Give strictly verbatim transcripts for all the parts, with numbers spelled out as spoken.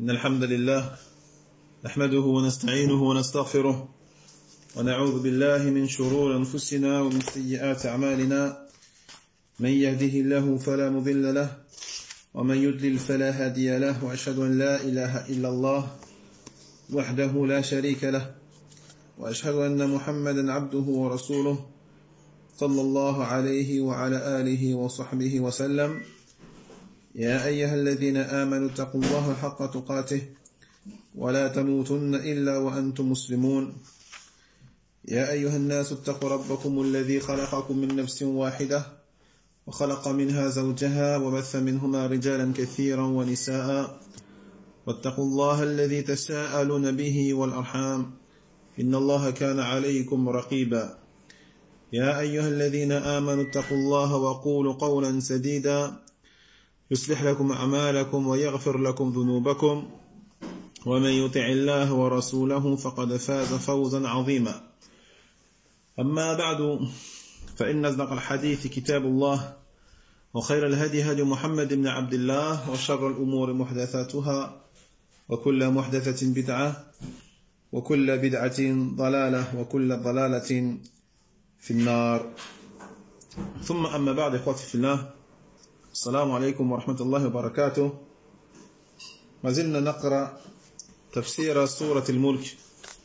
إن الحمد لله نحمده ونستعينه ونستغفره ونعوذ بالله من شرور أنفسنا ومن سيئات أعمالنا من يهده الله فلا مضل له ومن يضلل فلا هادي له وأشهد أن لا إله إلا الله وحده لا شريك له وأشهد أن محمدا عبده ورسوله صلى الله عليه وعلى آله وصحبه وسلم. يا أيها الذين آمنوا اتقوا الله حق تقاته ولا تموتن إلا وأنتم مسلمون. يا أيها الناس اتقوا ربكم الذي خلقكم من نفس واحدة وخلق منها زوجها وبث منهما رجالا كثيرا ونساء واتقوا الله الذي تساءلون به والأرحام إن الله كان عليكم رقيبا. يا أيها الذين آمنوا اتقوا الله وقولوا قولا سديدا يصلح لكم أعمالكم ويغفر لكم ذنوبكم ومن يطع الله ورسوله فقد فاز فوزا عظيما. أما بعد فإن أصدق الحديث كتاب الله وخير الهدي هدي محمد بن عبد الله وشر الأمور محدثاتها وكل محدثة بدعة وكل بدعة ضلالة وكل ضلالة في النار. ثم أما بعد إخوتي في الله، السلام عليكم ورحمة الله وبركاته. ما زلنا نقرأ تفسير سورة الملك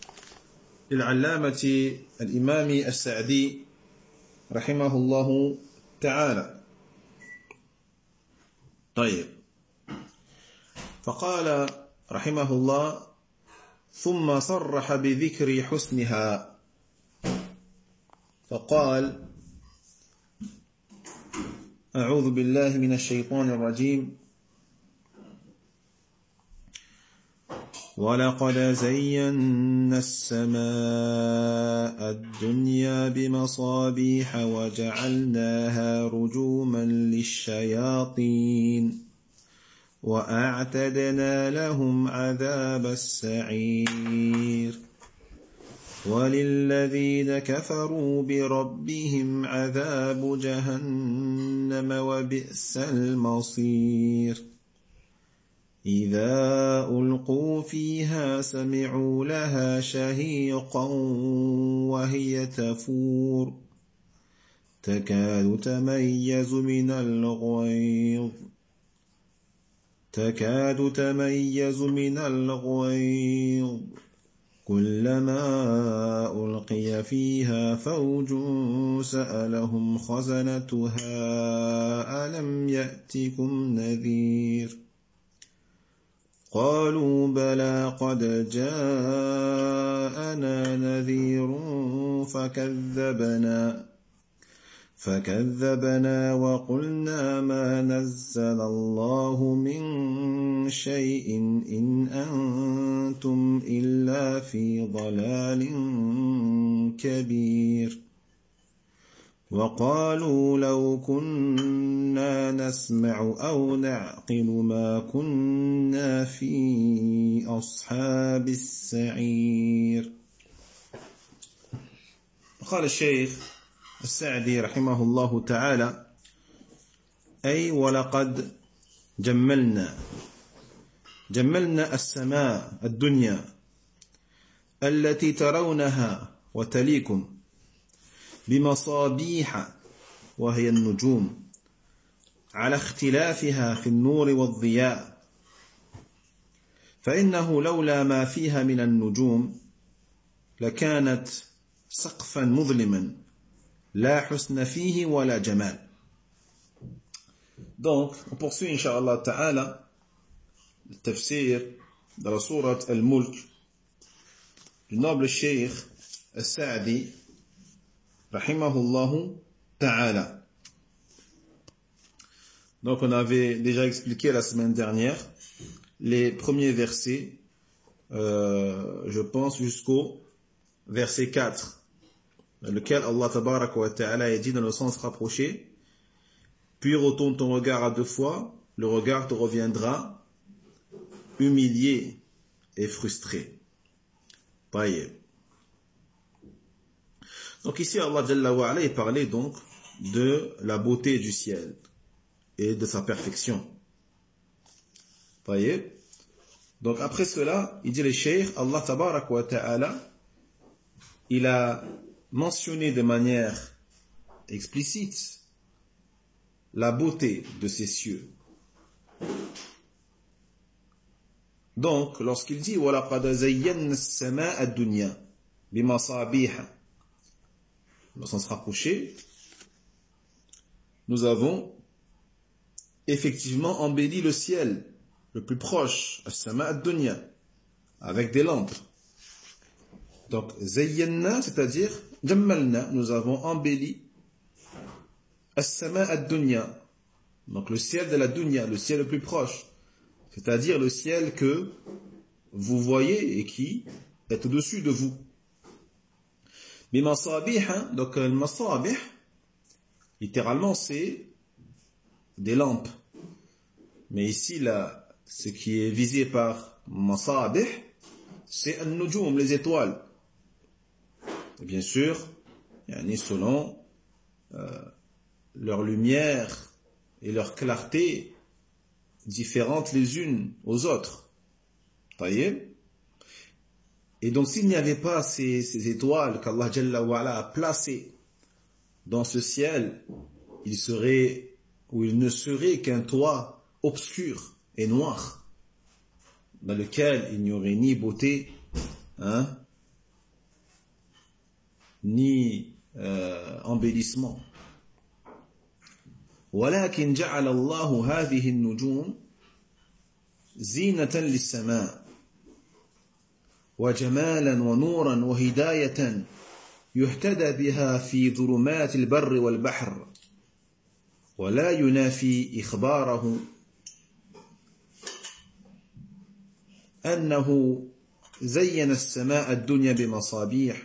للعلامة الإمام السعدي رحمه الله تعالى. طيب، فقال رحمه الله: ثم صرح بذكر حسنها فقال: أعوذ بالله من الشيطان الرجيم. ولقد زينا السماء الدنيا بمصابيح وجعلناها رجوما للشياطين وأعتدنا لهم عذاب السعير وللذين كفروا بربهم عذاب جهنم وبئس المصير. إذا ألقوا فيها سمعوا لها شهيقا وهي تفور تكاد تميز من الغيظ تكاد تميز من الغيظ كلما ألقي فيها فوج سألهم خزنتها ألم يأتكم نذير قالوا بلى قد جاءنا نذير فكذبنا فكذبنا وقلنا ما نزل الله من شيء إن أنتم إلا في ضلال كبير. وقالوا لو كنا نسمع أو نعقل ما كنا في أصحاب السعير. قال الشيخ السعدي رحمه الله تعالى: أي ولقد جملنا جملنا السماء الدنيا التي ترونها وتليكم بمصابيح وهي النجوم على اختلافها في النور والضياء، فإنه لولا ما فيها من النجوم لكانت سقفا مظلما لا حسن فيه ولا جمال. Donc, on poursuit Inch'Allah Ta'ala le tafsir de la sourate Al-Mulk du noble Cheikh Al-Sa'di Rahimahullahu Ta'ala. Donc, on avait déjà expliqué la semaine dernière les premiers versets, euh, je pense jusqu'au verset quatre, dans lequel Allah Tabaraka wa Ta'ala est dit dans le sens rapproché: puis retourne ton regard à deux fois, le regard te reviendra humilié et frustré. Taïeb. Donc ici Allah Jalla wa Ala est parlé donc de la beauté du ciel et de sa perfection. Taïeb. Donc après cela, il dit le cheikh, Allah tabarak wa ta'ala, il a mentionné de manière explicite la beauté de ces cieux. Donc, lorsqu'il dit وَلَقَدْ زَيَّنَّا السَّمَاءَ الدُّنْيَا بِمَصَابِيحَ, dans sens rapproché, nous avons effectivement embelli le ciel le plus proche, as-sama ad-dunya, avec des lampes. Donc, zayyanna, c'est-à-dire, jammalna, nous avons embelli as-sama ad-dunya, donc le ciel de la dunya, le ciel le plus proche, c'est-à-dire le ciel que vous voyez et qui est au-dessus de vous. Bimasabih, donc le masabih, littéralement c'est des lampes. Mais ici, là, ce qui est visé par masabih, c'est an-nujum, les étoiles. Et bien sûr, selon euh, leur lumière et leur clarté différentes les unes aux autres. Voyez? Et donc s'il n'y avait pas ces, ces étoiles qu'Allah Jalla wa Ala a placées dans ce ciel, il serait, ou il ne serait qu'un toit obscur et noir, dans lequel il n'y aurait ni beauté, hein, ni euh, embellissement. ولكن جعل الله هذه النجوم زينة للسماء وجمالا ونورا وهداية يهتدى بها في ظلمات البر والبحر ولا ينافي إخباره أنه زين السماء الدنيا بمصابيح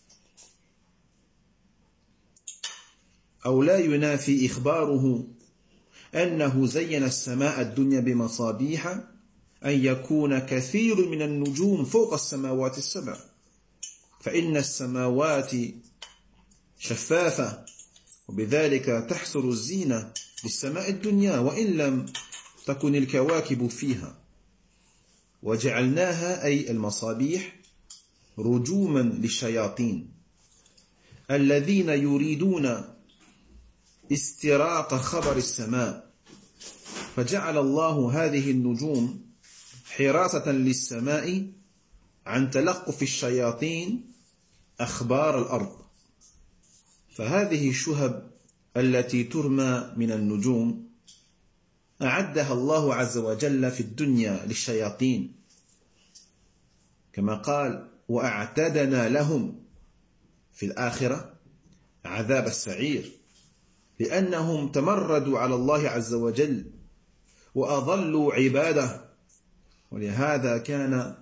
أو لا ينافي إخباره أنه زين السماء الدنيا بمصابيح أن يكون كثير من النجوم فوق السماوات السبع فإن السماوات شفافة وبذلك تحصل الزينة للسماء الدنيا وإن لم تكن الكواكب فيها وجعلناها أي المصابيح رجوما للشياطين الذين يريدون استراق خبر السماء فجعل الله هذه النجوم حراسة للسماء عن تلقف الشياطين أخبار الأرض فهذه الشهب التي ترمى من النجوم أعدها الله عز وجل في الدنيا للشياطين كما قال وأعتدنا لهم في الآخرة عذاب السعير لأنهم تمردوا على الله عز وجل وأضلوا عباده ولهذا كان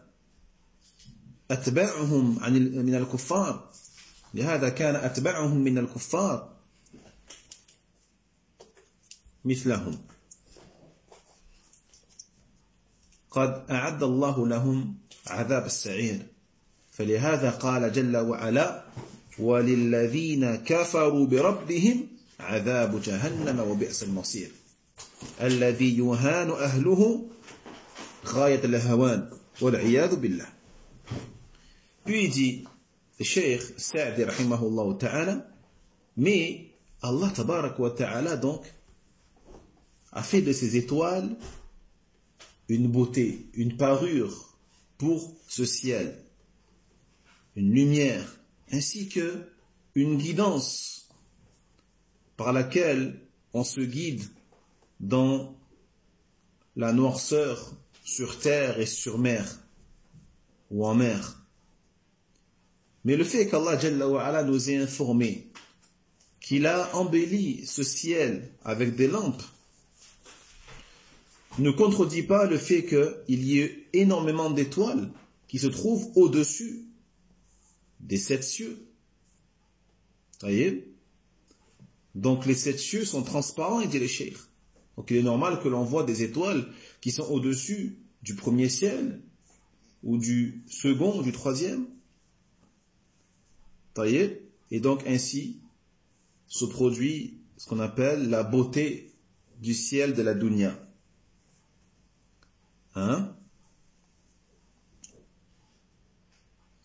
أتباعهم عن من الكفار لهذا كان أتباعهم من الكفار مثلهم قد أعد الله لهم عذاب السعير فلهذا قال جل وعلا وللذين كفروا بربهم عذاب جهنم وبئس المصير الذي يهان أهله غاية الهوان والعياذ بالله. Puis il dit, le Cheikh Sa'di rahimahullah ta'ala, mais Allah tabarak wa ta'ala donc a fait de ces étoiles une beauté, une parure pour ce ciel, une lumière, ainsi que une guidance par laquelle on se guide dans la noirceur sur terre et sur mer ou en mer. Mais le fait qu'Allah Jalla wa Ala nous ait informé qu'il a embelli ce ciel avec des lampes ne contredit pas le fait qu'il y ait énormément d'étoiles qui se trouvent au-dessus des sept cieux. Voyez? Donc les sept cieux sont transparents, il dit les cheikh. Donc il est normal que l'on voit des étoiles qui sont au-dessus du premier ciel, ou du second, ou du troisième. Voyez? Et donc ainsi se produit ce qu'on appelle la beauté du ciel de la dunya. Hein?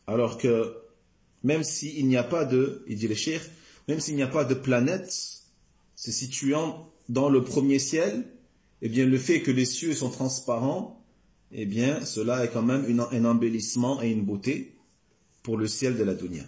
Alors que même s'il n'y a pas de, il dit le cheikh, même s'il n'y a pas de planète se situant dans le premier ciel, eh bien le fait que les cieux sont transparents, eh bien cela est quand même une, un embellissement et une beauté pour le ciel de la dunya.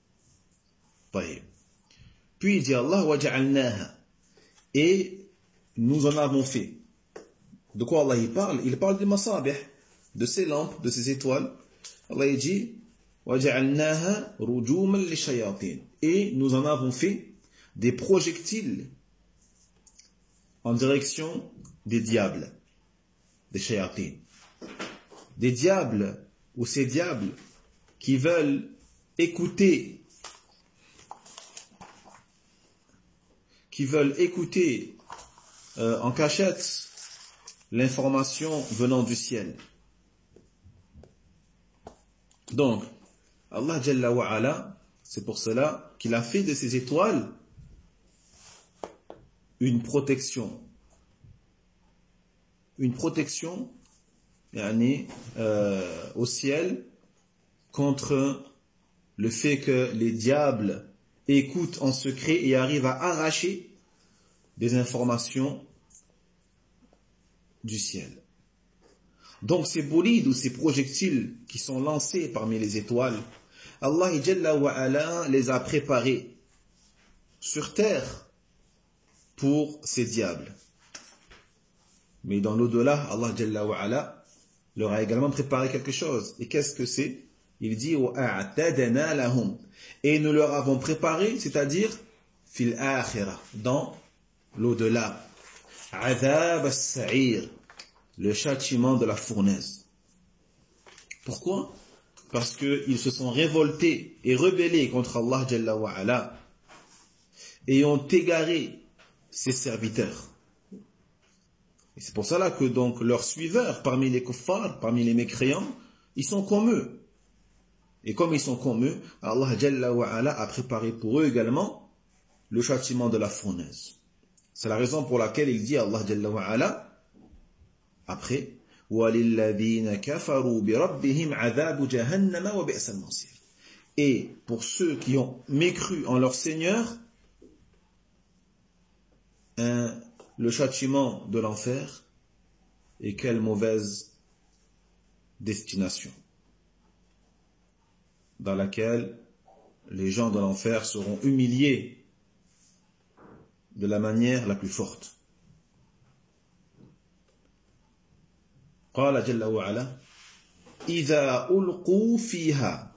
Puis il dit Allah wa ja'alnaha, et nous en avons fait. De quoi Allah il parle? Il parle des masabih, de ces lampes, de ces étoiles. Allah il dit وَجَعَلْنَاهَا رُجُومًا لِلشَّيَاطِينِ, et nous en avons fait des projectiles en direction des diables, des shayatin. Des diables, ou ces diables qui veulent écouter, qui veulent écouter euh, en cachette l'information venant du ciel. Donc, Allah Jalla wa Ala, c'est pour cela qu'il a fait de ces étoiles une protection. Une protection yani, euh, au ciel contre le fait que les diables écoutent en secret et arrivent à arracher des informations du ciel. Donc ces bolides ou ces projectiles qui sont lancés parmi les étoiles, Allah Jalla wa Ala les a préparés sur terre pour ces diables. Mais dans l'au-delà, Allah Jalla wa Ala leur a également préparé quelque chose. Et qu'est-ce que c'est? Il dit وَأَعْتَدَنَا لَهُمْ, et nous leur avons préparé, c'est-à-dire fil akhirah, dans l'au-delà, عَذَابَ السَّعِيرِ, le châtiment de la fournaise. Pourquoi? Parce qu'ils se sont révoltés et rebellés contre Allah Jalla wa Ala et ont égaré ses serviteurs. Et c'est pour cela que donc leurs suiveurs parmi les kuffars, parmi les mécréants, ils sont comme eux. Et comme ils sont comme eux, Allah Jalla wa Ala a préparé pour eux également le châtiment de la fournaise. C'est la raison pour laquelle il dit Allah Jalla wa Ala après وَلِلَّذِينَ كَفَرُوا بِرَبِّهِمْ عَذَابُ جَهَنَّمَ وَبِئْسَ الْمَصِيرُ. Et pour ceux qui ont mécru en leur Seigneur, un, le châtiment de l'enfer, et quelle mauvaise destination, dans laquelle les gens de l'enfer seront humiliés de la manière la plus forte. قال جل وعلا إذا ألقوا فيها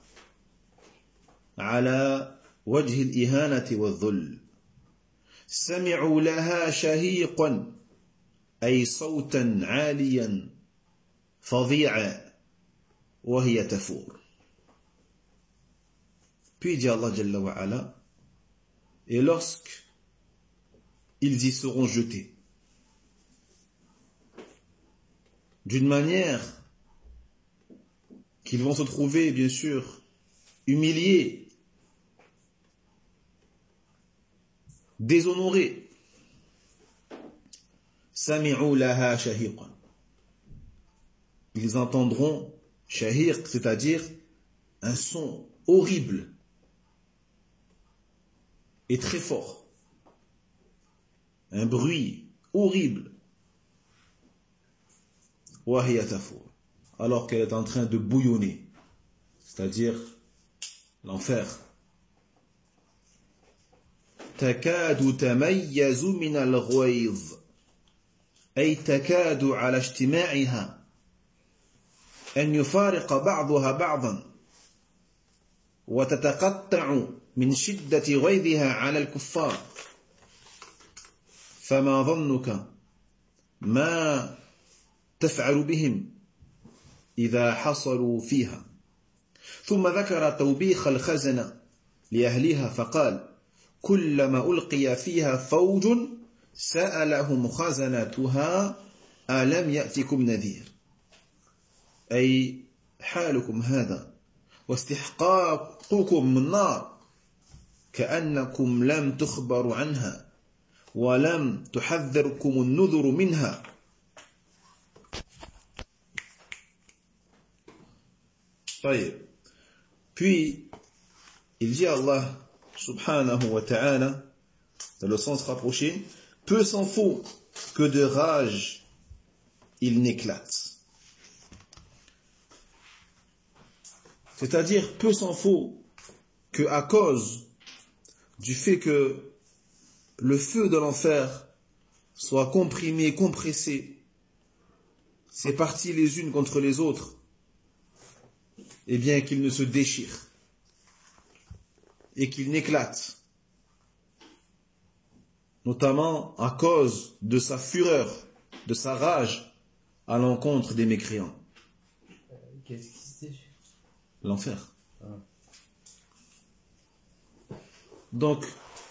على وجه الإهانة والذل سمعوا لها شهيقا أي صوتا عاليا فظيعا وهي تفور. Puis dit Allah Jalla wa Ala, et lorsque ils y seront jetés d'une manière qu'ils vont se trouver, bien sûr, humiliés, déshonorés. Sami'u laha shahiqan. Ils entendront shahiq, c'est-à-dire un son horrible et très fort. Un bruit horrible. Alors qu'elle est en train de bouillonner, c'est-à-dire l'enfer. تكاد تميز من الغيظ أي تكاد على اجتماعها أن يفارق بعضها بعضا وتتقطع من شدة غيظها على الكفار فما ظنك ما تفعل بهم إذا حصلوا فيها. ثم ذكر توبيخ الخزنة لأهلها فقال كلما ألقي فيها فوج سألهم خزنتها ألم يأتكم نذير، أي حالكم هذا واستحقاقكم من النار كأنكم لم تخبروا عنها ولم تحذركم النذر منها. طيب. Puis, il dit à Allah, subhanahu wa ta'ala, dans le sens rapproché, peu s'en faut que de rage il n'éclate. C'est-à-dire, peu s'en faut que à cause du fait que le feu de l'enfer soit comprimé, compressé, ces parties les unes contre les autres, et bien qu'il ne se déchire et qu'il n'éclate, notamment à cause de sa fureur, de sa rage à l'encontre des mécréants. Qu'est-ce qui se déchire ? L'enfer. Ah. Donc,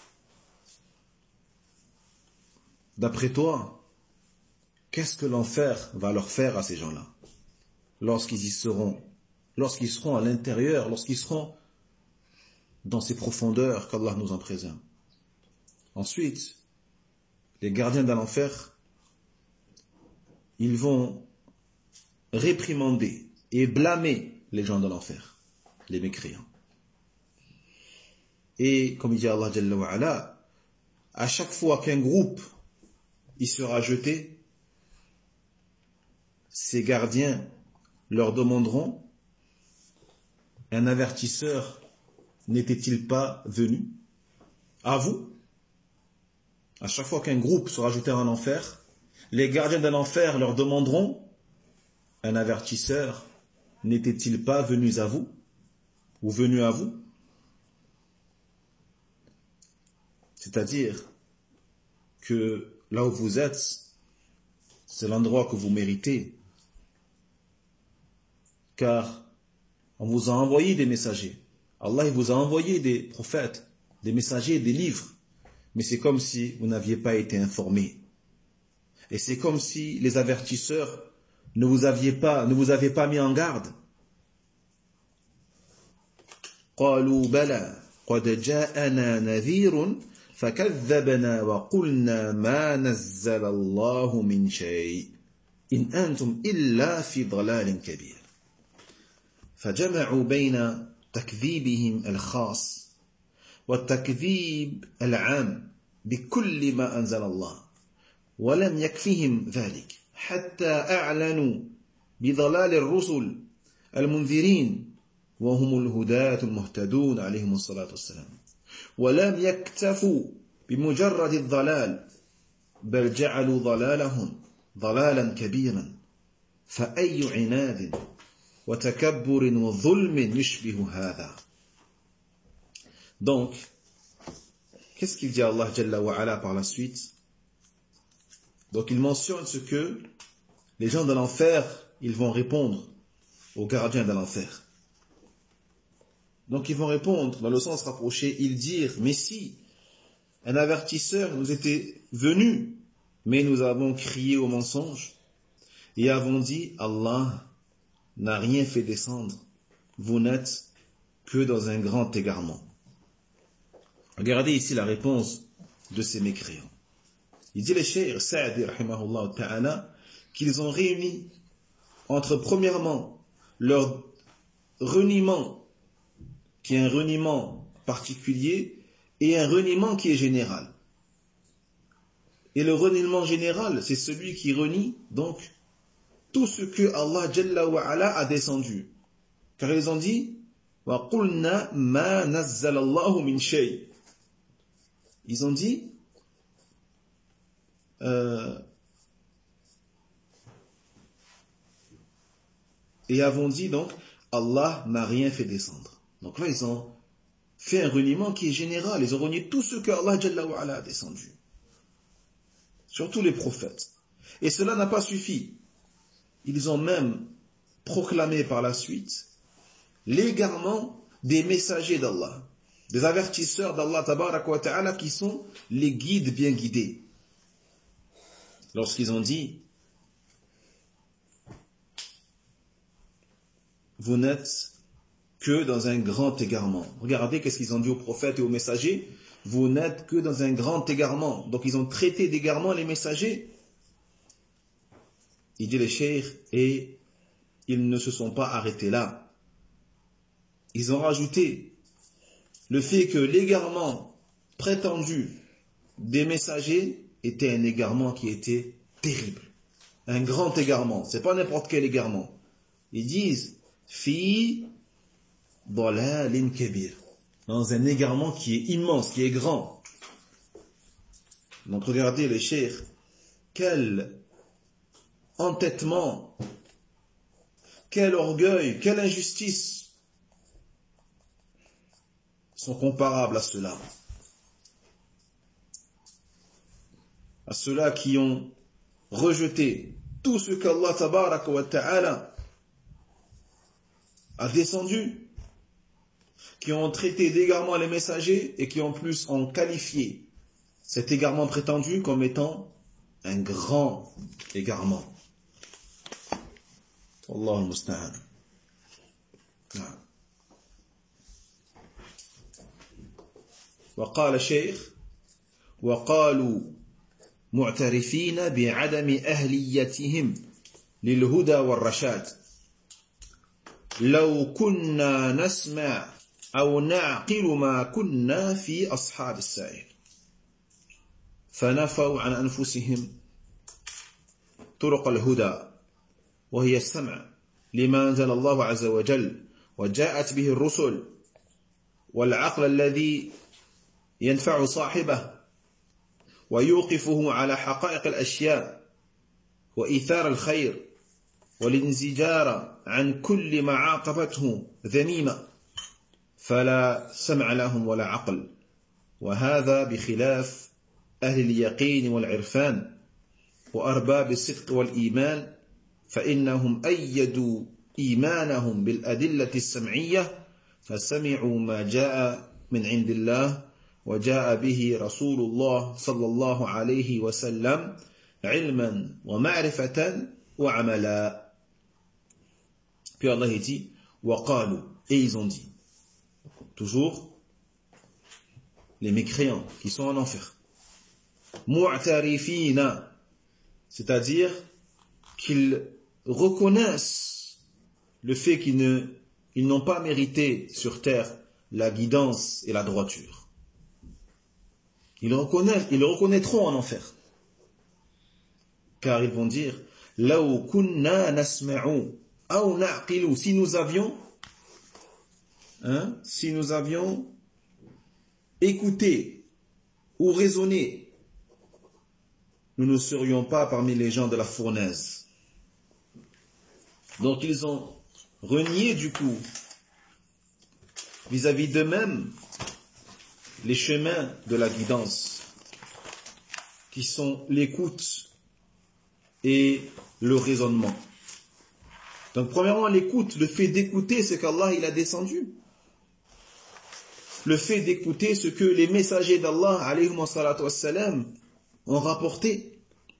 d'après toi, qu'est-ce que l'enfer va leur faire à ces gens-là lorsqu'ils y seront, lorsqu'ils seront à l'intérieur, lorsqu'ils seront dans ces profondeurs qu'Allah nous en préserve. Ensuite, les gardiens de l'enfer, ils vont réprimander et blâmer les gens de l'enfer, les mécréants. Et comme il dit Allah Jalla wa Ala, à chaque fois qu'un groupe y sera jeté, ces gardiens leur demanderont: un avertisseur n'était-il pas venu à vous? À chaque fois qu'un groupe sera jeté en enfer, les gardiens de l'enfer leur demanderont: un avertisseur n'était-il pas venu à vous ou venu à vous? C'est-à-dire que là où vous êtes, c'est l'endroit que vous méritez, car on vous a envoyé des messagers. Allah il vous a envoyé des prophètes, des messagers, des livres. Mais c'est comme si vous n'aviez pas été informés. Et c'est comme si les avertisseurs ne vous aviez pas, ne vous avaient pas mis en garde. قالوا بلى قد جاءنا نذير فكذبنا وقلنا ما نزل الله من شيء إن أنتم إلا في ضلال كبير. فجمعوا بين تكذيبهم الخاص والتكذيب العام بكل ما أنزل الله ولم يكفهم ذلك حتى أعلنوا بضلال الرسل المنذرين وهم الهداة المهتدون عليهم الصلاة والسلام ولم يكتفوا بمجرد الضلال بل جعلوا ضلالهم ضلالا كبيرا فأي عناد وتكبر وظلم يشبه هذا. Donc, qu'est-ce qu'il dit Allah Jalla wa Ala par la suite? Donc il mentionne ce que les gens de l'enfer, ils vont répondre aux gardiens de l'enfer. Donc ils vont répondre dans le sens rapproché, ils dirent: mais si un avertisseur nous était venu, mais nous avons crié au mensonge et avons dit: Allah n'a rien fait descendre, vous n'êtes que dans un grand égarement. Regardez ici la réponse de ces mécréants. Il dit les Cheikh Sa'di rahimahullah ta'ala qu'ils ont réuni entre premièrement leur reniement qui est un reniement particulier et un reniement qui est général. Et le reniement général, c'est celui qui renie donc tout ce que Allah Jalla wa Ala a descendu. Car ils ont dit: wa qulna ma nazzala Allahu min shay. Ils ont dit euh, et avons dit donc Allah n'a rien fait descendre. Donc là ils ont fait un reniement qui est général, ils ont renié tout ce que Allah Jalla wa Ala a descendu, surtout les prophètes. Et cela n'a pas suffi, ils ont même proclamé par la suite l'égarement des messagers d'Allah, des avertisseurs d'Allah tabaraka wa ta'ala qui sont les guides bien guidés. Lorsqu'ils ont dit: vous n'êtes que dans un grand égarement. Regardez qu'est-ce qu'ils ont dit aux prophètes et aux messagers: vous n'êtes que dans un grand égarement. Donc ils ont traité d'égarement les messagers. Il dit les cheikhs, et ils ne se sont pas arrêtés là. ils ont rajouté le fait que l'égarement prétendu des messagers était un égarement qui était terrible. Un grand égarement. C'est pas n'importe quel égarement. Ils disent fi dalalin kabir. Dans un égarement qui est immense, qui est grand. Donc regardez les cheikhs, quel entêtement, quel orgueil, quelle injustice sont comparables à cela. À ceux-là qui ont rejeté tout ce qu'Allah tabaraka wa ta'ala a descendu, qui ont traité d'égarement les messagers et qui en plus ont qualifié cet égarement prétendu comme étant un grand égarement. Allah al-musta'an. وقال الشيخ وقالوا معترفين بعدم أهليتهم للهدى والرشاد لو كنا نسمع أو نعقل ما كنا في أصحاب السعير فنفوا عن أنفسهم طرق الهدى وهي السمع لما أنزل الله عز وجل وجاءت به الرسل والعقل الذي ينفع صاحبه ويوقفه على حقائق الأشياء وإيثار الخير والانزجار عن كل ما عاقبته ذميمة فلا سمع لهم ولا عقل وهذا بخلاف أهل اليقين والعرفان وأرباب الصدق والإيمان فإنهم أيدوا إيمانهم بالأدلة السمعية فسمعوا ما جاء من عند الله وجاء به رسول الله صلى الله عليه وسلم علما ومعرفة وعملا. Puis Allah dit وقالوا, et ils ont dit, toujours les mécréants qui sont en enfer, mu'tarifina, c'est-à-dire qu'ils reconnaissent le fait qu'ils ne, ils n'ont pas mérité sur terre la guidance et la droiture. Ils reconnaissent, ils le reconnaîtront en enfer. Car ils vont dire law kunna nasma'u aw na'qilu, si nous avions hein, si nous avions écouté ou raisonné, nous ne serions pas parmi les gens de la fournaise. Donc ils ont renié du coup vis-à-vis d'eux-mêmes les chemins de la guidance, qui sont l'écoute et le raisonnement. Donc premièrement, l'écoute, le fait d'écouter ce qu'Allah il a descendu. Le fait d'écouter ce que les messagers d'Allah, alayhi wa salatu wassalam, ont rapporté.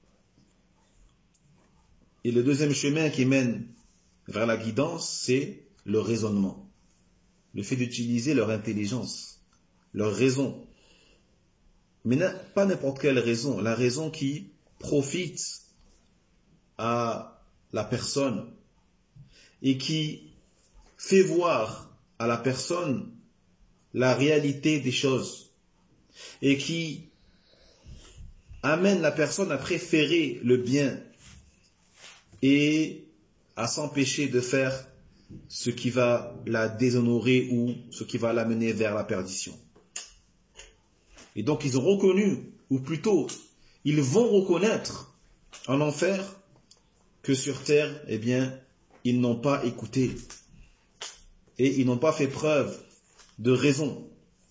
Et le deuxième chemin qui mène vers la guidance, c'est le raisonnement. Le fait d'utiliser leur intelligence, leur raison, mais pas n'importe quelle raison, la raison qui profite à la personne et qui fait voir à la personne la réalité des choses et qui amène la personne à préférer le bien et à s'empêcher de faire ce qui va la déshonorer ou ce qui va l'amener vers la perdition. Et donc ils ont reconnu, ou plutôt, ils vont reconnaître en enfer que sur terre, eh bien, ils n'ont pas écouté et ils n'ont pas fait preuve de raison.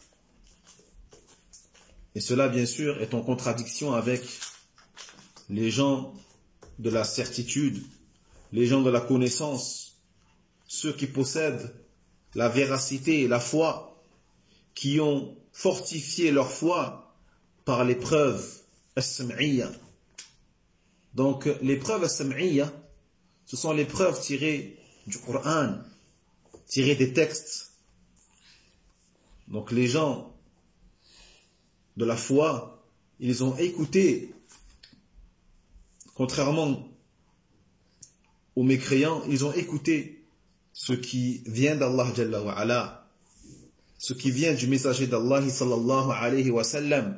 Et cela, bien sûr, est en contradiction avec les gens de la certitude, les gens de la connaissance, ceux qui possèdent la véracité et la foi, qui ont fortifié leur foi par les preuves as-sam'iyya. Donc les preuves as-sam'iyya, ce sont les preuves tirées du Coran, tirées des textes. Donc les gens de la foi, ils ont écouté, contrairement aux mécréants, ils ont écouté ce qui vient d'Allah Jalla wa Ala, ce qui vient du messager d'Allah sallallahu alayhi wa sallam,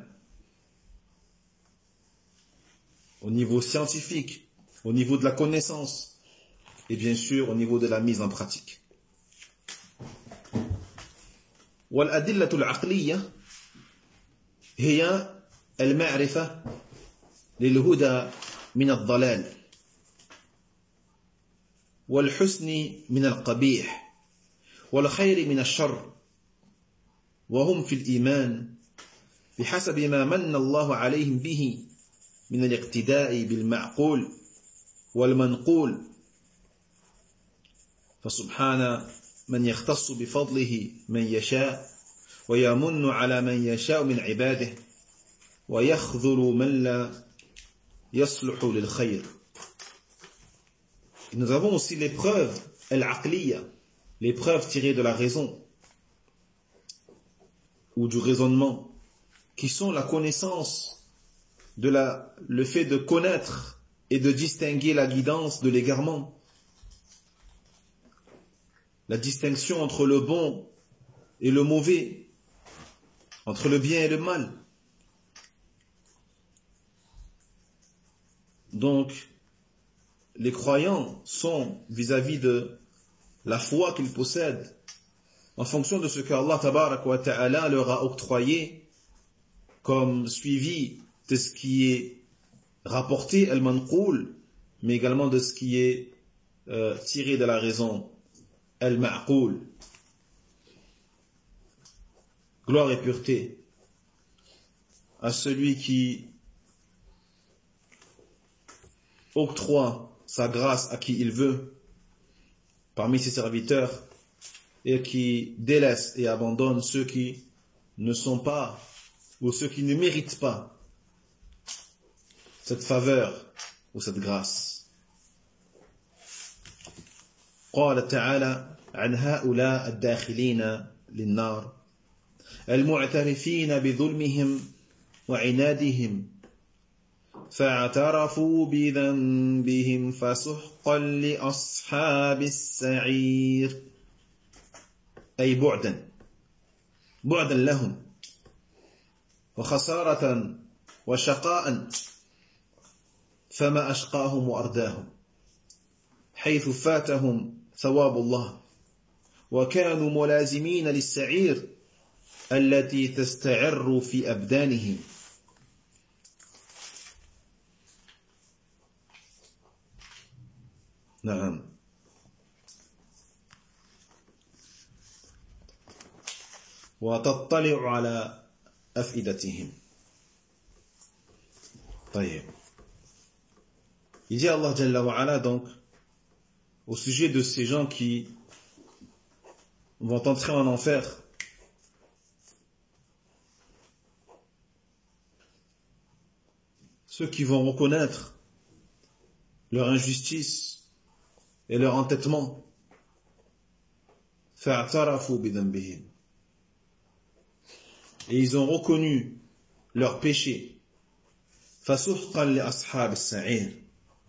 au niveau scientifique, au niveau de la connaissance, et bien sûr au niveau de la mise en pratique. والأدلة العقلية هي المعرفة للهدى من الضلال والحسن من القبيح والخير من الشر وهم في الإيمان بحسب ما من الله عليهم به من الاقتداء بالمعقول والمنقول فسبحان من يختص بفضله من يشاء ويمن على من يشاء من عباده ويخذل من لا يصلح للخير. Et nous avons aussi les preuves al-aqliya, les preuves tirées de la raison ou du raisonnement, qui sont la connaissance, de la, le fait de connaître et de distinguer la guidance de l'égarement, la distinction entre le bon et le mauvais, entre le bien et le mal. Donc, les croyants sont vis-à-vis de la foi qu'ils possèdent, en fonction de ce qu'Allah tabarak wa ta'ala leur a octroyé, comme suivi de ce qui est rapporté al-manqoul, mais également de ce qui est euh, tiré de la raison al-ma'qoul. Gloire et pureté à celui qui octroie sa grâce à qui il veut parmi ses serviteurs et qui délaisse et abandonne ceux qui ne sont pas ou ceux qui ne méritent pas cette faveur ou cette grâce. قال تعالى عن هؤلاء الداخلين للنار المعترفين بظلمهم وعنادهم فاعترفوا بذنبهم فسحقا لأصحاب السعير أي بعدا بعدا لهم وخسارة وشقاء فما أشقاهم وأرداهم حيث فاتهم ثواب الله وكانوا ملازمين للسعير التي تستعر في أبدانهم. نعم. وتطلع على أفئدتهم. طيب. Il dit Allah Jalla wa Ala donc au sujet de ces gens qui vont entrer en enfer, ceux qui vont reconnaître leur injustice et leur entêtement, فَاعْتَرَفُوا بِذَنْبِهِمْ, et ils ont reconnu leur péché, فَسُحْقًا لِأَصْحَابِ السَّعِيرِ,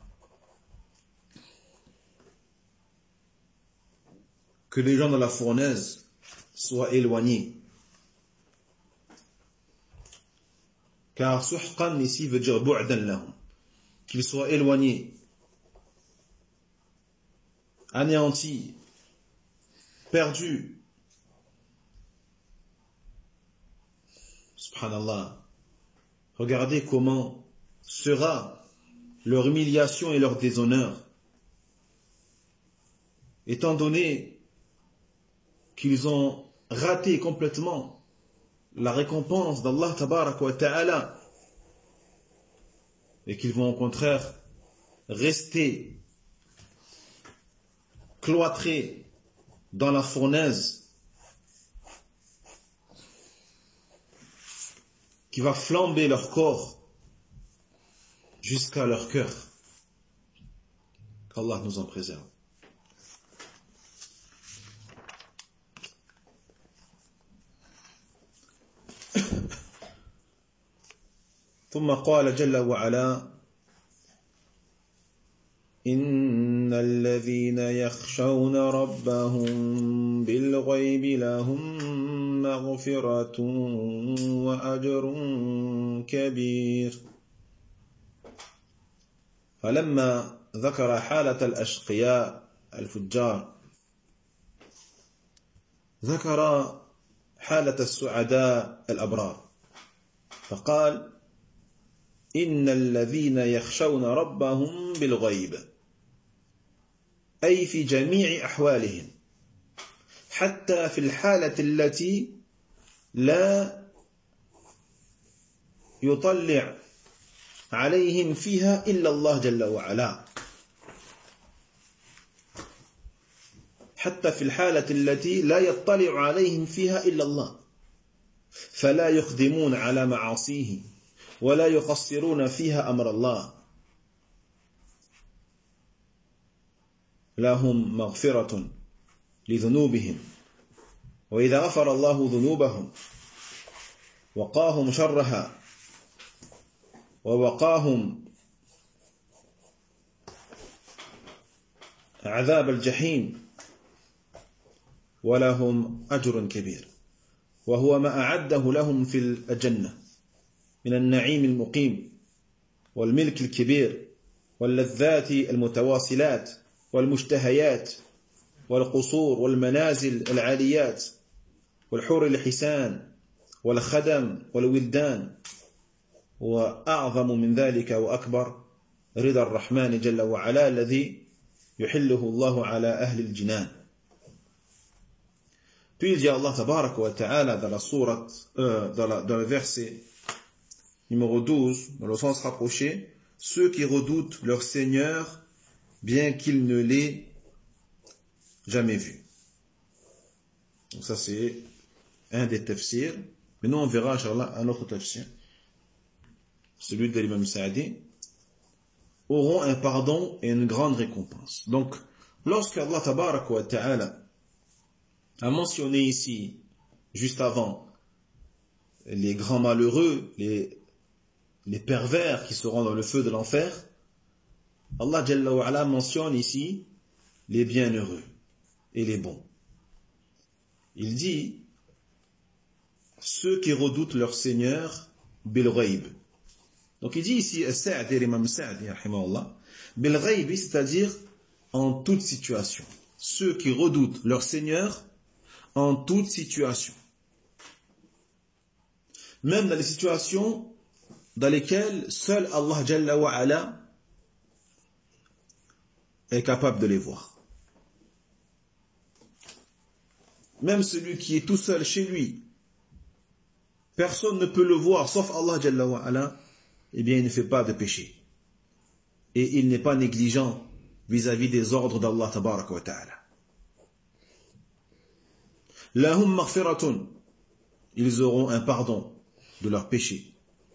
que les gens de la fournaise soient éloignés. Car suhqan ici veut dire bu'dan lahum, qu'ils soient éloignés, anéantis, perdus. Subhanallah. Regardez comment sera leur humiliation et leur déshonneur, étant donné qu'ils ont raté complètement la récompense d'Allah tabarak wa ta'ala et qu'ils vont au contraire rester cloîtrés dans la fournaise qui va flamber leur corps jusqu'à leur cœur. Qu'Allah nous en préserve. ثم قال جل وعلا إن إن الذين يخشون ربهم بالغيب لهم مغفرة وأجر كبير. فلما ذكر حالة الأشقياء الفجار ذكر حالة السعداء الأبرار، فقال إن الذين يخشون ربهم بالغيب، أي في جميع أحوالهم، حتى في الحالة التي لا يطلع عليهم فيها إلا الله جل وعلا، حتى في الحالة التي لا يطلع عليهم فيها إلا الله، فلا يقدمون على معاصيه ولا يقصرون فيها أمر الله، لهم مغفرة لذنوبهم، وإذا غفر الله ذنوبهم وقاهم شرها ووقاهم عذاب الجحيم، ولهم أجر كبير، وهو ما أعده لهم في الجنة من النعيم المقيم والملك الكبير واللذات المتواصلات والمشتهيات والقصور والمنازل العاليات والحور الحسان والخدم والولدان، وأعظم من ذلك وأكبر رضا الرحمن جل وعلا الذي يحله الله على أهل الجنان. Puis il dit Allah tabaraka wa ta'ala dans la sourate, euh, dans, la, dans le verset numéro douze, dans le sens rapproché, ceux qui redoutent leur Seigneur bien qu'ils ne l'aient jamais vu. Donc ça c'est un des tafsirs. Mais nous on verra inchallah un autre tafsir, celui de l'imam Sa'di, auront un pardon et une grande récompense. Donc lorsque Allah tabaraka wa ta'ala a mentionné ici, juste avant, les grands malheureux, les, les pervers qui seront dans le feu de l'enfer, Allah Jalla wa Ala mentionne ici les bienheureux et les bons. Il dit ceux qui redoutent leur Seigneur bil ghaib. Donc il dit ici As-Sa'di, l'imam Sa'di rahimahullah, bil ghaib, c'est-à-dire en toute situation. Ceux qui redoutent leur Seigneur en toute situation. Même dans les situations dans lesquelles seul Allah Jalla wa Ala est capable de les voir. Même celui qui est tout seul chez lui, personne ne peut le voir sauf Allah Jalla wa Ala, eh bien il ne fait pas de péché. Et il n'est pas négligent vis-à-vis des ordres d'Allah tabaraka wa ta'ala. Lahum maghfiratun, ils auront un pardon de leurs péchés.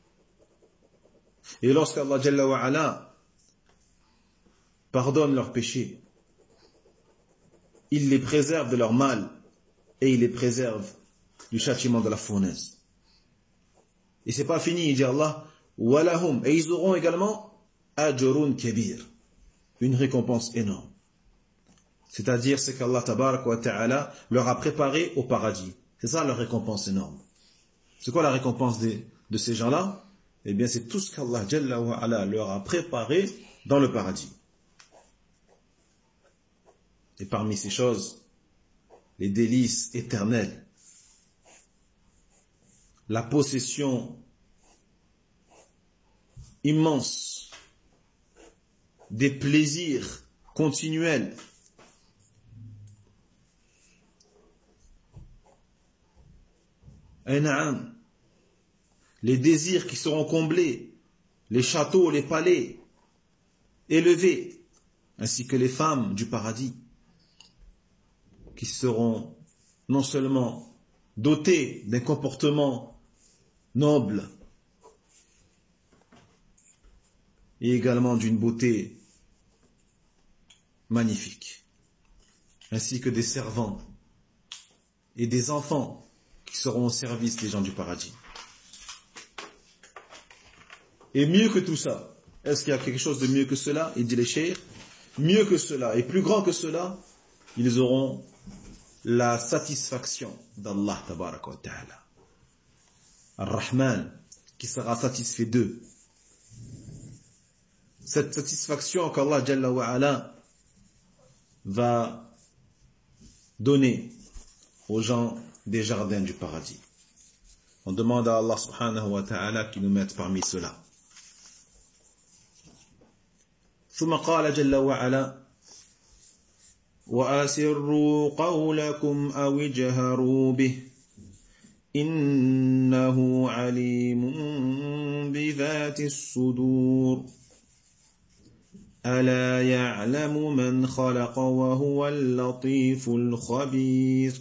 Et lorsqu'Allah Jalla wa Ala pardonne leurs péchés, il les préserve de leur mal et il les préserve du châtiment de la fournaise. Et c'est pas fini, il dit Allah, walahum, et ils auront également ajrun kabir, une récompense énorme. C'est-à-dire ce qu'Allah tabaraka wa ta'ala leur a préparé au paradis. C'est ça leur récompense énorme. C'est quoi la récompense de, de ces gens-là? Eh bien c'est tout ce qu'Allah Jalla wa Ala leur a préparé dans le paradis. Et parmi ces choses, les délices éternelles, la possession immense des plaisirs continuels, les désirs qui seront comblés, les châteaux, les palais élevés, ainsi que les femmes du paradis, qui seront non seulement dotées d'un comportement noble, et également d'une beauté magnifique, ainsi que des servants et des enfants qui seront au service des gens du paradis. Et mieux que tout ça, est-ce qu'il y a quelque chose de mieux que cela? Il dit les cheikhs, mieux que cela et plus grand que cela, ils auront la satisfaction d'Allah tabaraka wa ta'ala. Ar-Rahman, qui sera satisfait d'eux. Cette satisfaction qu'Allah Jalla wa Ala va donner aux gens des jardins du paradis. On demande à Allah subhanahu wa ta'ala qu'il nous mette parmi ceux-là. ثم قال جل وعلا وأسروا قولكم أو اجهروا به إنه عليم بذات الصدور ألا يعلم من خلق وهو اللطيف الخبير.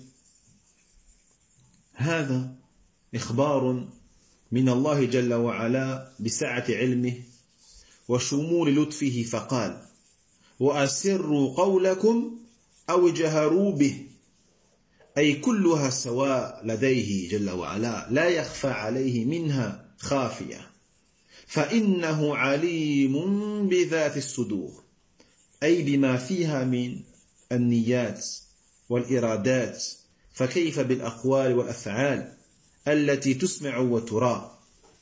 هذا إخبار من الله جل وعلا بسعة علمه وشمول لطفه فقال وأسروا قولكم أو اجهروا به أي كلها سواء لديه جل وعلا لا يخفى عليه منها خافية فإنه عليم بذات الصدور أي بما فيها من النيات والإرادات فكيف بالأقوال والأفعال التي تسمع وترى.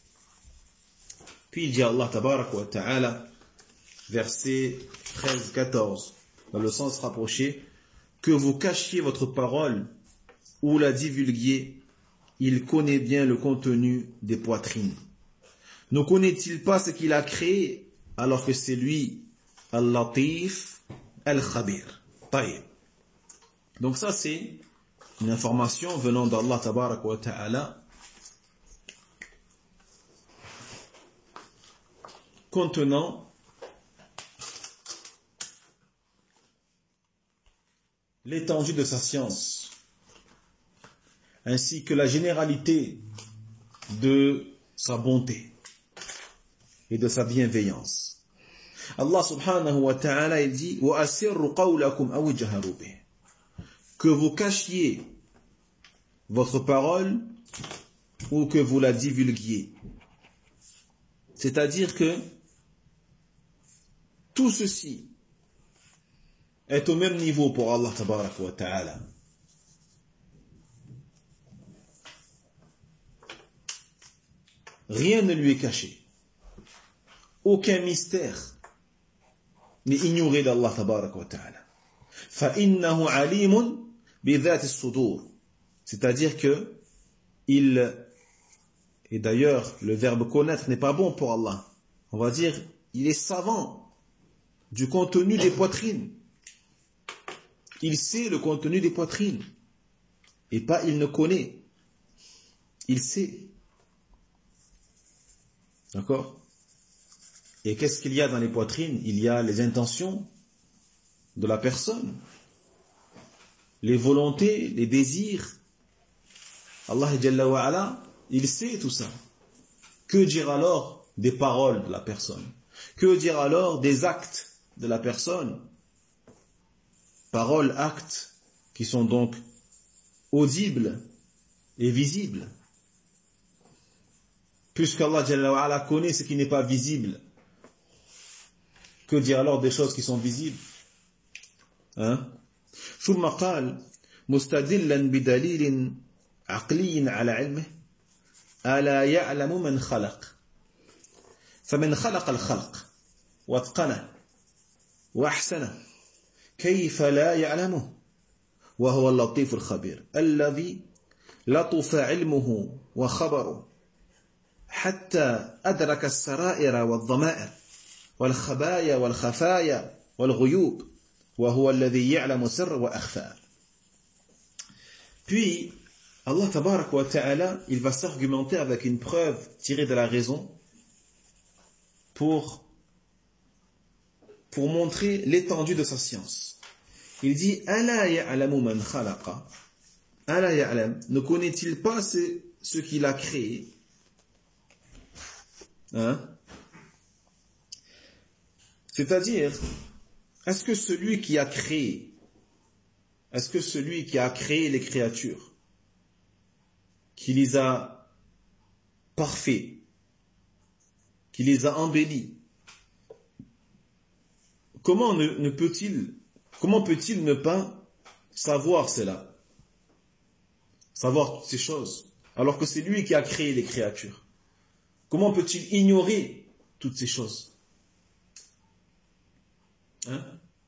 Puis dit Allah tabarak wa ta'ala, verset treize quatorze, dans le sens rapproché, que vous cachiez votre parole ou la divulguiez, il connaît bien le contenu des poitrines. Ne connaît-il pas ce qu'il a créé alors que c'est lui, Al-Latif, Al-Khabir. Taïb. Donc ça c'est une information venant d'Allah tabarak wa ta'ala contenant l'étendue de sa science, ainsi que la généralité de sa bonté et de sa bienveillance. Allah subhanahu wa ta'ala il dit وَأَسِرُّ قَوْلَكُمْ أَوْ جَهَرُوا بِهِ, que vous cachiez votre parole ou que vous la divulguiez. C'est-à-dire que tout ceci est au même niveau pour Allah tabaraka wa ta'ala. Rien ne lui est caché. Aucun mystère n'est ignoré d'Allah tabaraka wa ta'ala. فَإِنَّهُ عَلِيمٌ بِذَاتِ الصُّدُورِ, c'est-à-dire que il, et d'ailleurs le verbe connaître n'est pas bon pour Allah, on va dire il est savant du contenu des poitrines. Il sait le contenu des poitrines. Et pas il ne connaît. Il sait. D'accord? Et qu'est-ce qu'il y a dans les poitrines? Il y a les intentions de la personne, les volontés, les désirs. Allah Jalla wa Ala, il sait tout ça. Que dire alors des paroles de la personne? Que dire alors des actes de la personne? Paroles, actes, qui sont donc audibles et visibles. Puisqu'Allah Jalla wa Ala connaît ce qui n'est pas visible, que dire alors des choses qui sont visibles? Hein? ثم قال مستدلا بدليل عقلي على علمه ألا يعلم من خلق فمن خلق الخلق واتقنه وأحسنه كيف لا يعلمه وهو اللطيف الخبير الذي لطف علمه وخبره حتى أدرك السرائر والضمائر والخبايا والخفايا والغيوب وهو الذي يعلم سر وأخفى. Puis Allah tabarak wa ta'ala, il va s'argumenter avec une preuve tirée de la raison pour pour montrer l'étendue de sa science. Il dit Ala ya'lamu man khalaqa, Ala ya'lam, ne connaît-il pas ce, ce qu'il a créé? Hein? C'est-à-dire, est-ce que celui qui a créé, est-ce que celui qui a créé les créatures, qui les a parfaits, qui les a embellis, comment ne, ne peut-il, comment peut-il ne pas savoir cela? Savoir toutes ces choses, alors que c'est lui qui a créé les créatures. Comment peut-il ignorer toutes ces choses? Hein?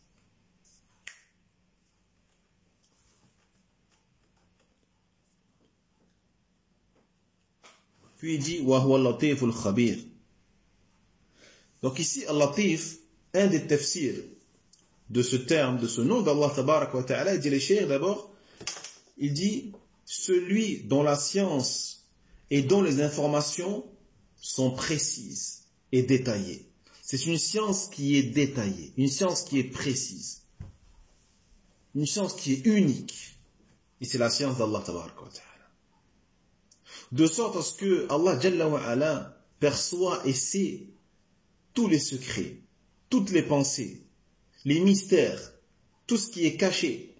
Puis il dit wa huwa al-latif al-khabir. Donc ici al-latif, un des tafsirs de ce terme, de ce nom d'Allah tabarak wa ta'ala, il dit les chers d'abord, il dit celui dont la science et dont les informations sont précises et détaillées. C'est une science qui est détaillée, une science qui est précise, une science qui est unique. Et c'est la science d'Allah tabarak wa ta'ala. De sorte à ce que Allah Jalla wa Ala perçoit et sait tous les secrets, toutes les pensées, les mystères, tout ce qui est caché.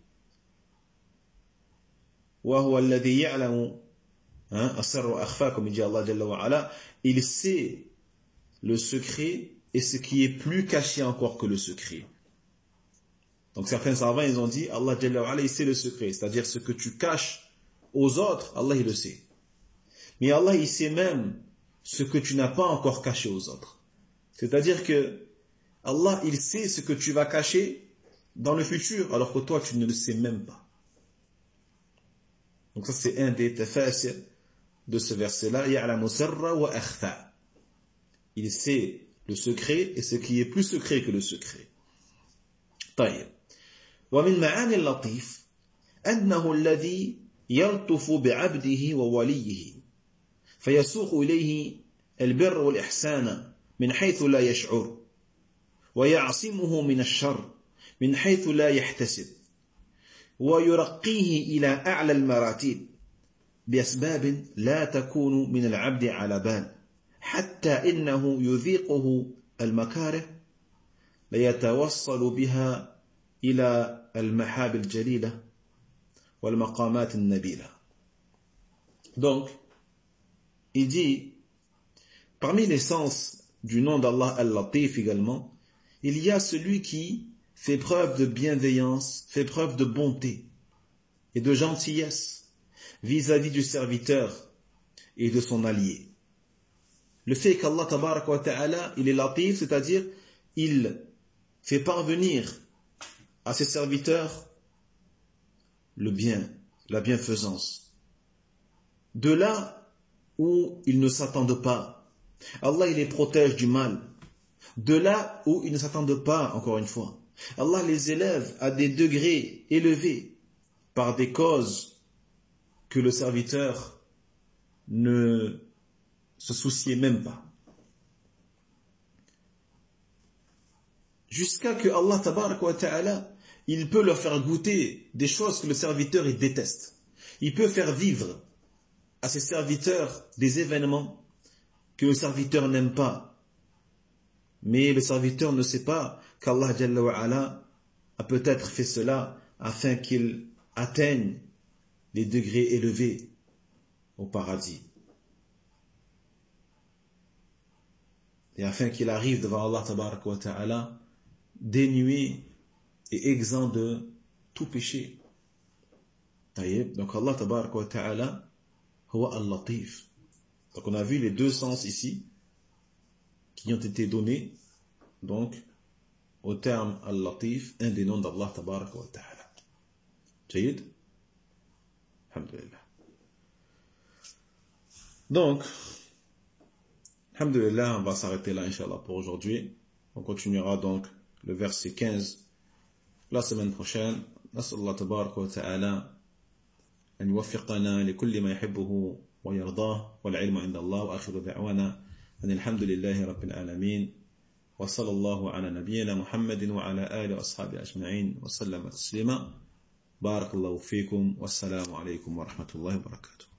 Wa huwa alladhi ya'lamu as-sirra wa akhfa, comme dit Allah Jalla wa Ala, il sait le secret et ce qui est plus caché encore que le secret. Donc certains savants, ils ont dit, Allah Jalla wa Ala, il sait le secret, c'est-à-dire ce que tu caches aux autres, Allah il le sait. Mais Allah, il sait même ce que tu n'as pas encore caché aux autres. C'est-à-dire que Allah, il sait ce que tu vas cacher dans le futur, alors que toi, tu ne le sais même pas. Donc ça, c'est un des tafasir de ce verset-là. Ya'lamu sirra wa akhfa. Il sait le secret et ce qui est plus secret que le secret. طيب. ومن معاني اللطيف أنه الذي يلطف بعبده ووليه فيسوق إليه البر والإحسان من حيث لا يشعر ويعصمه من الشر من حيث لا يحتسب ويرقيه إلى أعلى المراتب بأسباب لا تكون من العبد على بال حتى إنه يذيقه المكاره ليتوصل بها إلى المحاب الجليلة والمقامات النبيلة. Donc, il dit, parmi les sens du nom d'Allah Al-Latif également, il y a celui qui fait preuve de bienveillance, fait preuve de bonté et de gentillesse vis-à-vis du serviteur et de son allié. Le fait qu'Allah Tabarak wa Ta'ala, il est Latif, c'est-à-dire, il fait parvenir à ses serviteurs le bien, la bienfaisance. De là où ils ne s'attendent pas. Allah, il les protège du mal. De là où ils ne s'attendent pas, encore une fois. Allah les élève à des degrés élevés par des causes que le serviteur ne se souciait même pas. Jusqu'à que Allah tabarak wa ta'ala, il peut leur faire goûter des choses que le serviteur il déteste. Il peut faire vivre à ses serviteurs des événements que le serviteur n'aime pas. Mais le serviteur ne sait pas qu'Allah Jalla wa Ala a peut-être fait cela afin qu'il atteigne les degrés élevés au paradis. Et afin qu'il arrive devant Allah Tabaraka wa Ta'ala dénué et exempt de tout péché. Donc Allah Tabaraka wa Ta'ala huwa al-Latif. Donc on a vu les deux sens ici qui ont été donnés donc au terme al-Latif, un des noms d'Allah Tabaraka wa Ta'ala. Jayid? Alhamdulillah. Donc, alhamdulillah, on va s'arrêter là, Inch'Allah, pour aujourd'hui. On continuera donc le verset quinze la semaine prochaine. نسأل الله تبارك وتعالى أن يوفقنا لكل ما يحبه ويرضاه والعلم عند الله وآخر دعوانا أن الحمد لله رب العالمين وصلى الله على نبينا محمد وعلى آله وأصحابه أجمعين وسلم تسليما بارك الله فيكم والسلام عليكم ورحمة الله وبركاته.